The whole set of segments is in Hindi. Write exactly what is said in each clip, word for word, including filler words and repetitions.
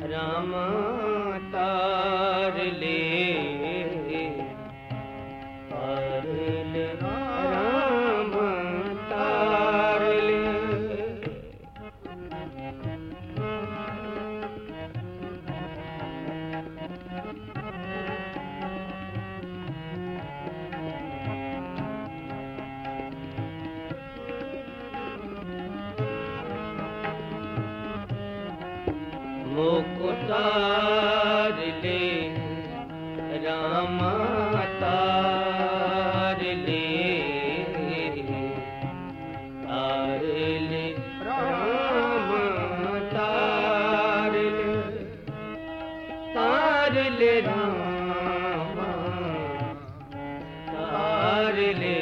राम तार ले तार ले राम तार ले मुकुतार ले राम तार ले तार ले राम तार ले तार ले राम तार ले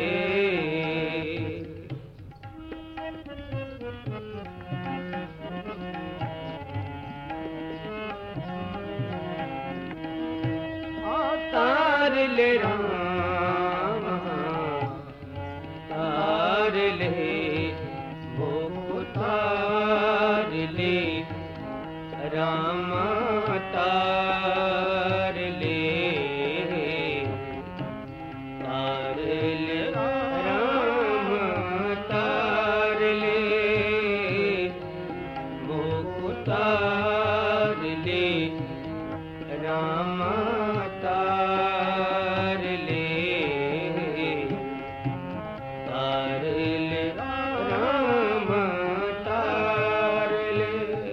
तार ले राम तार ले मुकुतार ले राम तार ले तार ले राम तार ले मुकुतार ले राम तार ले तार ले राम तार ले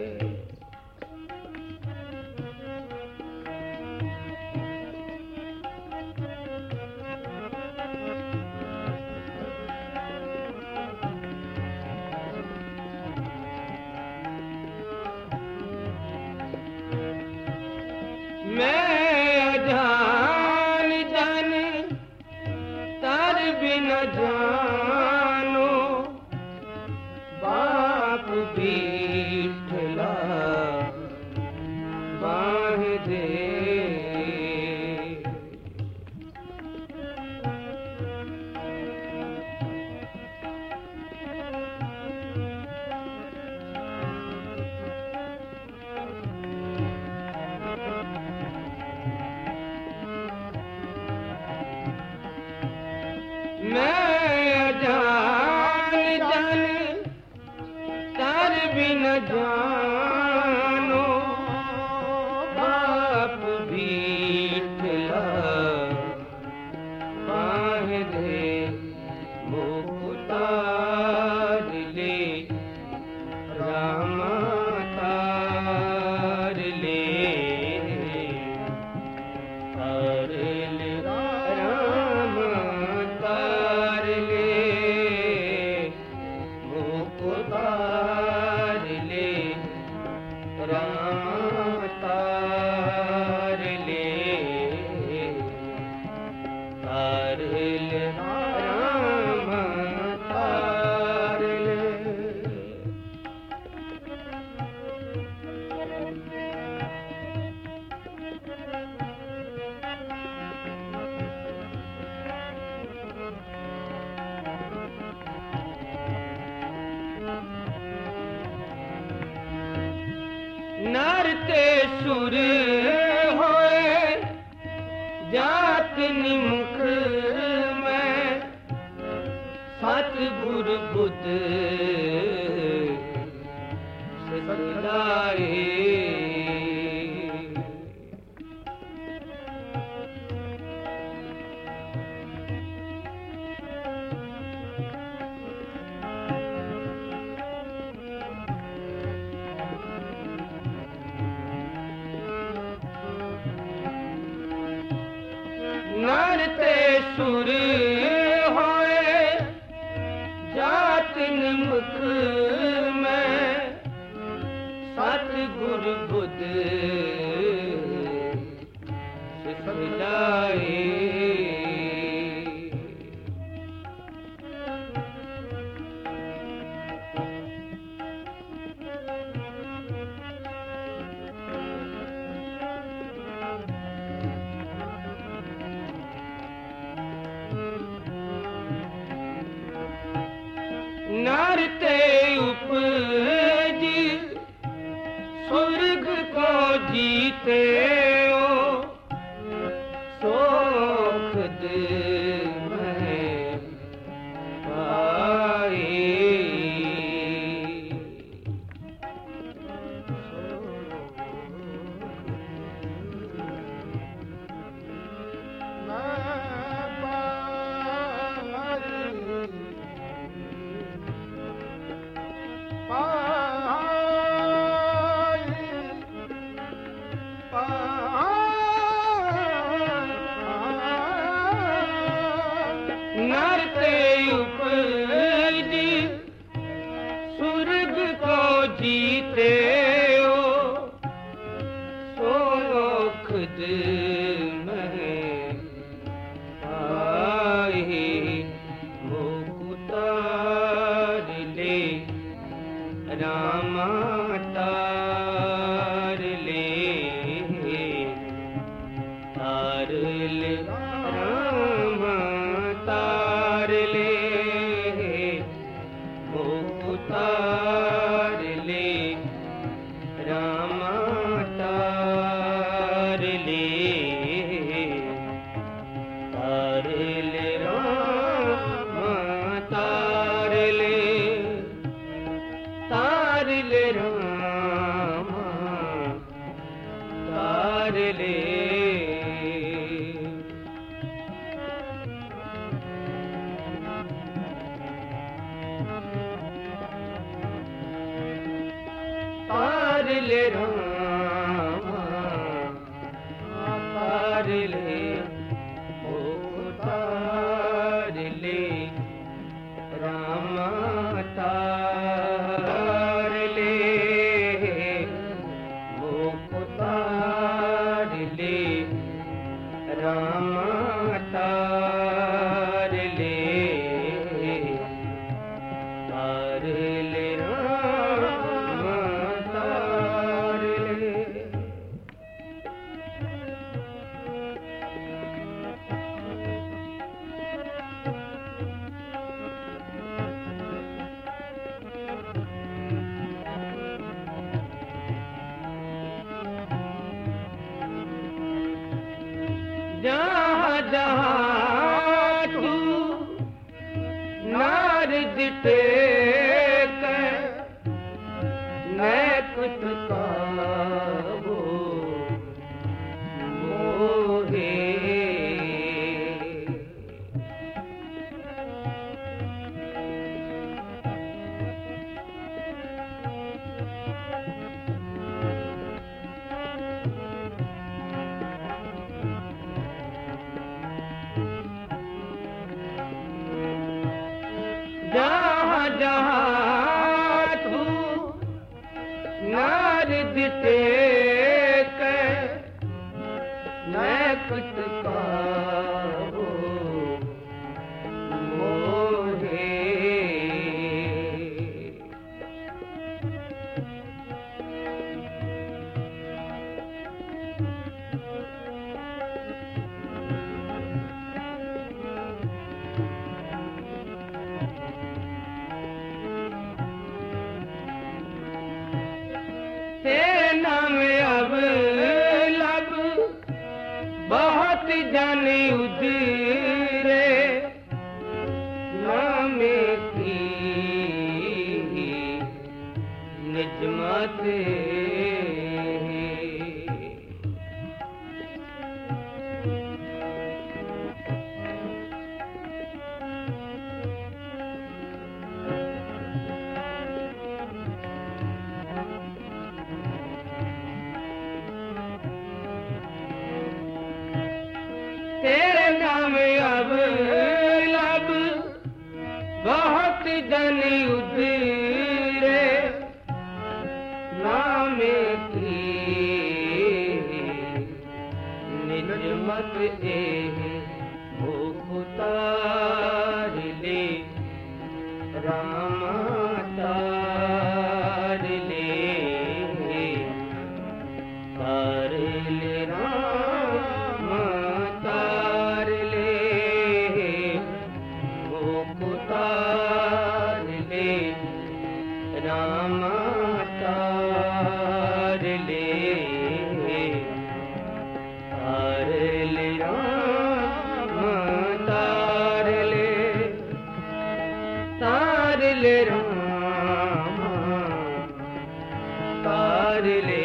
मैं अजान जाने तार बिना जानो बाप भी ठला बांध दे मैं अजान जाने तार बिन जानो बाप भी ठला बांध दे मुकुतार ले राम तार ले तार ले राम तार ले मुकुतार ले राम तार ले तार ले राम तार ले नर ते सुर होए जात निमुख में सतगुर बुद्ध सतलाए नर ते सुर होए जात निमुख में सतगुर बुद्ध सिखलाए स्वर्ग को जीते हो सोनो खुद में आए मुकुतार ले रामा तार ले तार ले रामा तार ले मुकुतार ले रामा तार ले तार ले रामा तार ले तार ले रामा तार ले तार ले रामा तार ले ओ तार ले रामा तार ले मुकुतार ले रामा तार ले तार ले रामा तार ले जहाँ जहाँ तू नारद टेक नैकुट का वो मोहे जहाँ जहाँ तू नारद टेक नैकुट का वो मोहे तेरे नाम अब लब बहुत जाने उधरे नाम की निजमत तेरे नाम अब लब बहुत जन उधरे नाम की निजमत ए मुकुतार ले रामा तार ले तार ले रामा तार ले मुकुतार ले रामा तार ले तार ले रामा तार ले तार ले रामा तार ले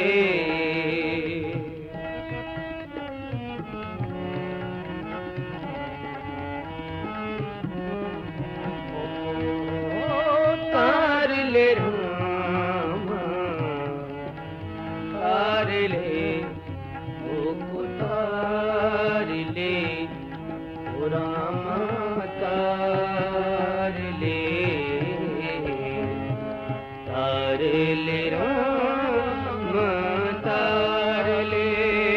तार ले रामा तार ले मुकुतार ले रामा तार ले तार ले राम तार ले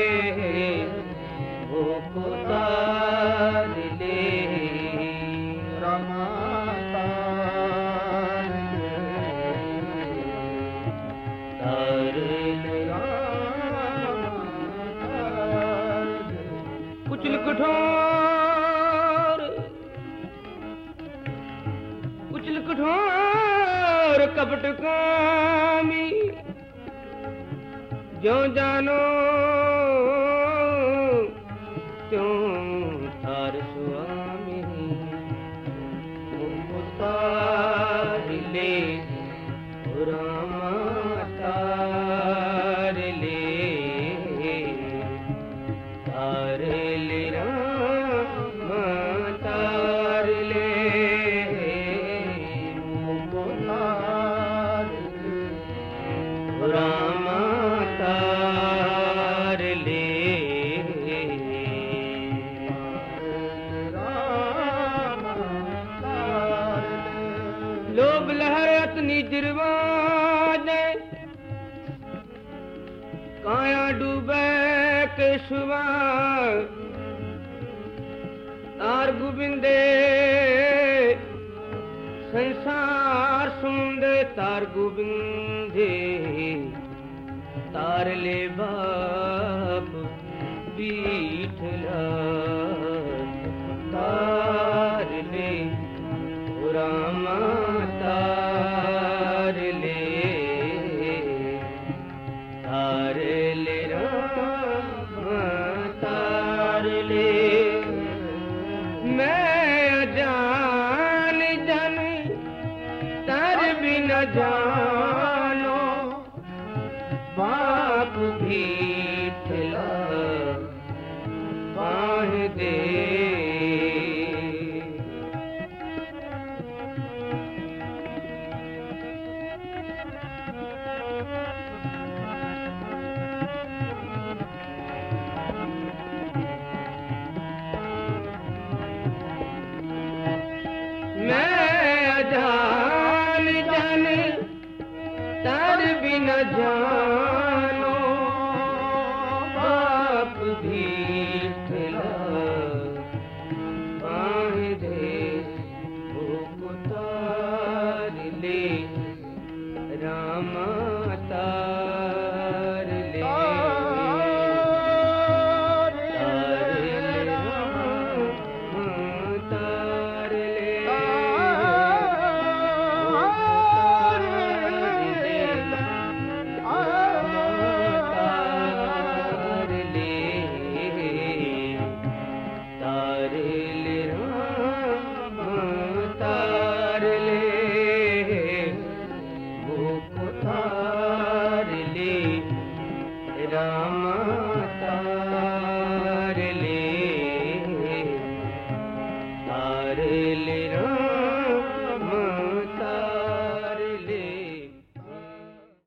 भूख तार ले राम तार ले तार ले कुचल कठोर कुचल कठोर कपट कामी जो जानो त्यों तार स्वामी तार ले राम तार ले तार ले राम तार ले राम तार ले लोभ लहर अतनी जिरवाने काया डूबे के सुबह तार गोविंदे संसार सुंदे तार गोविंदे तार ले बाप बीठला तार ले राम तार ले तार ले राम तार ले मैं अजान जन तार बिना जानो बाप भी ठला बाह दे तार बिना जानो बाप भी ठला बाह दे भूख तार ले राम तार ले तार ले राम तार ले राम